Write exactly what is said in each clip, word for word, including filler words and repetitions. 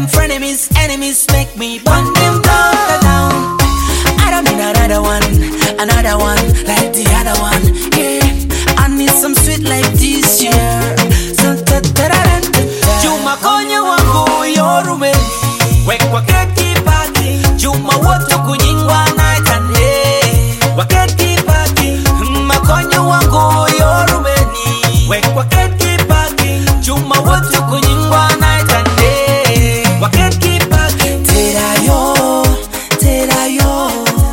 frenemies, enemies make me burn them down, down. I don't need another one, another one like the other one. Yeah, I need some sweet like this year. So ta ta ta ta ta. Juma konye wangu yorume, wekwa keki paki. Juma wote kunyingwa night and day. Wakeki paki, makonye wangu yorume ni. Wekwa keki paki. Juma wote kunyingwa night and day. Wakeki paki. Tera yo, tera yo.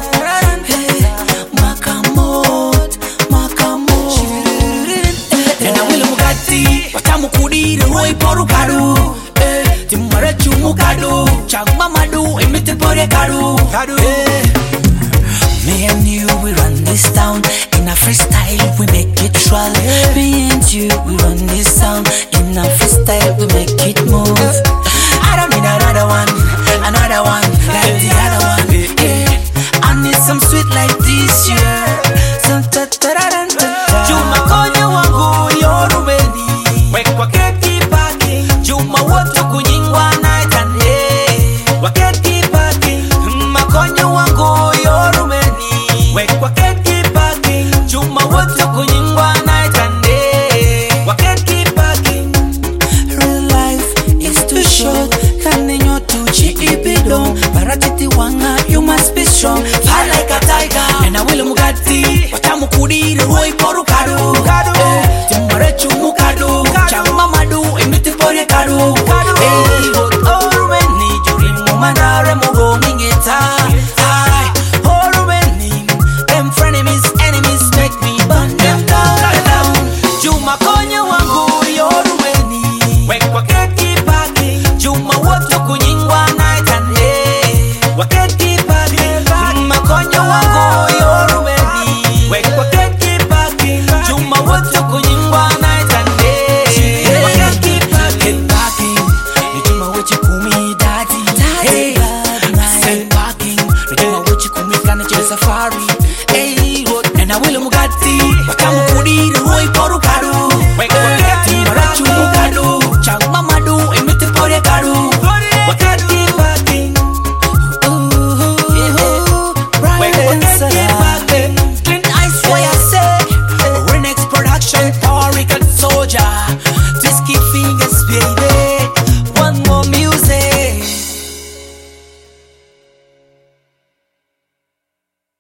Roy Porukadu, eh, Timare Chumukadu, Changma Madu, Emite Pore Kadu, Kadu, eh. Me and you, we run this town. In a freestyle, we make it swell. Me and you, we run this town. In a freestyle, we make it move. I don't need another one, another one like the other one. Yeah, I need some sweet like this year. Some ta ta ta ta ta. Juma konye wangu yorubeni, wekwa keki paki. Juma wote kunyingwa night and day. Wakeki paki, makonye wangu yorubeni, wekwa keki paki. Juma wote kunyingwa night and day. Wakeki paki. Real life is too short. Kanenyo tuchi ibido. Baratiti wanga, you must be strong. Fly like a tiger. And I will mugati. Watamu kudiri, Roy Porukadu.